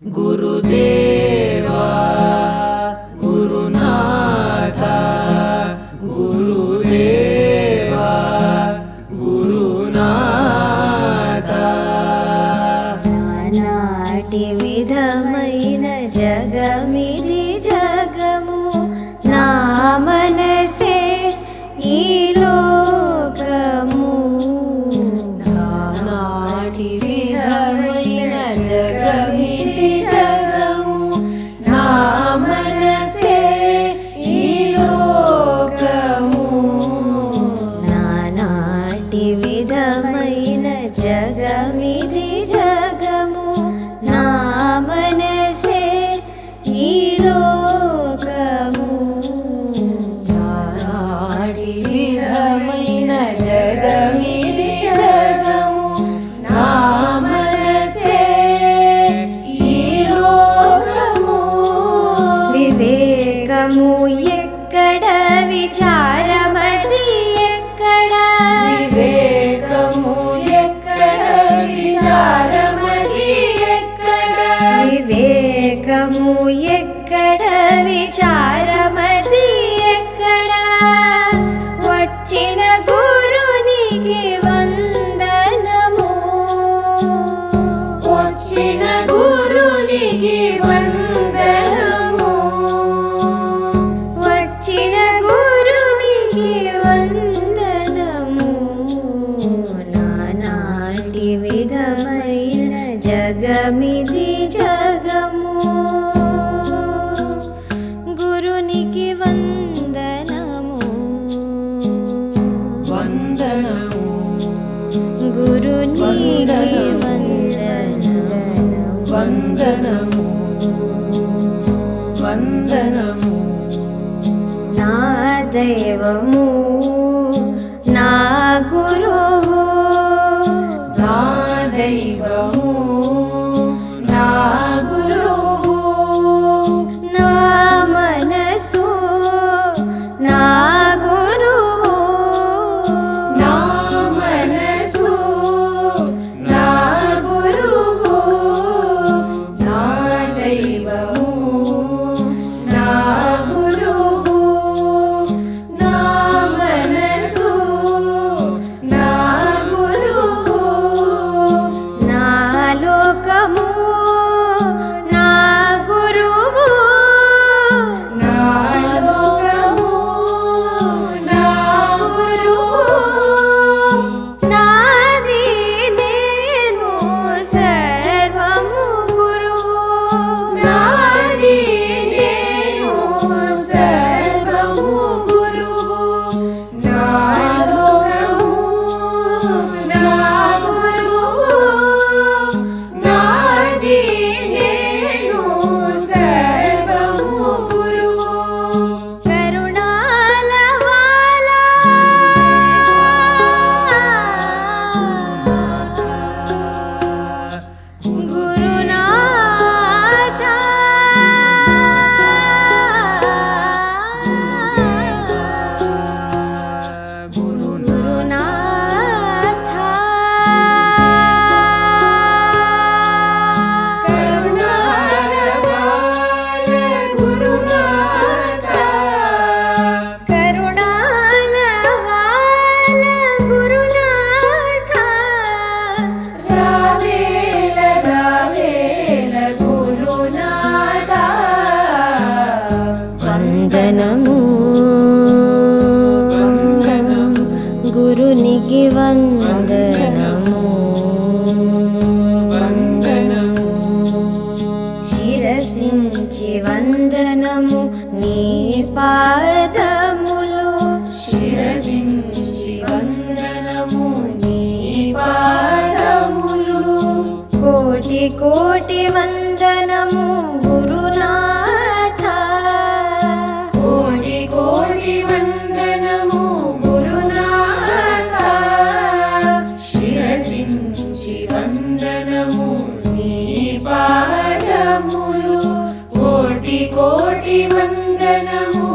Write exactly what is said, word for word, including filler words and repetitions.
गुरुदेवा गुरुनाथा गुरुदेवा गुरुनाथा నానాటి విధమైన జగమిది జగము నా మనసే ఈ లోకము నానాటి విధమైన జగమిది జగము నా మనసే ఈ లోకము నానాటి విధమైన జగమిది జగము నా మనసే ఈ లోకము నానాటి విధమైన జగమిది జగము నా మనసే ఈ లోకము వివేకము ఎక్కడ విచారమతి ఎక్కడ వివేకము ఎక్కడ విచారమది ఎక్కడ వివేకము ఎక్కడ విచారమతి ఎక్కడ వచ్చిన గురునికి వందనము వచ్చిన గురునికి వందనము వచ్చిన గురునికి వందనము నానాటి విధమైన జగమిది జగము గురునికి వందనము వందనము గురునికి వందనము వందనము వందనము నా దైవము నా గురువు నా దైవము నా గురువు నా మనసు నా గురువు నా మనసు నా గురువు నా దైవము నా గురువు నా మనసు నా గురువు నా లోకము నా గురువు నా లోకము నా గురువు నాది నేను సర్వము గురువు నాది నేను సర్వము గురువు నా లోకము నా గురువు నాది నేను సర్వము గురువు కరుణాల వాలా గురునాథ గురునాథ కరుణాలవాల గురునాథ కరుణాల వాల గురునాథ రావేల రావేల గురునాథ వందనము వందనము గురునికి వందనము వందనము శిరసించి వందనము నీ పాదములు శిరసించి వందనము నీ పాదములు కోటి కోటి వందనము గురునాథ కోటి కోటి వందనము గురునాథ శిరసించి వందనము నీ పాదములు కోటి కోటి వందనము